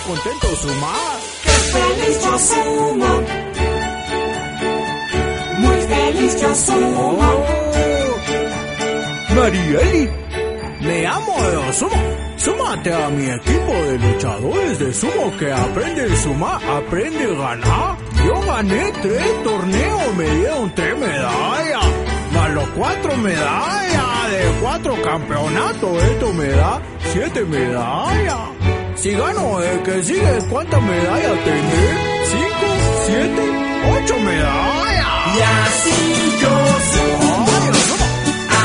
contento sumar. ¡Qué feliz yo sumo! Muy feliz yo sumo. Marieli, me amo de sumo. Súmate a mi equipo de luchadores de sumo que aprende a sumar, aprende a ganar. Yo gané 3 torneos, me dieron 3 medallas, más los 4 medallas de 4 campeonatos. Esto me da 7 medallas. Si gano el que sigue, ¿cuántas medallas tendré? 5, 7, 8 medallas. Y así yo sumo.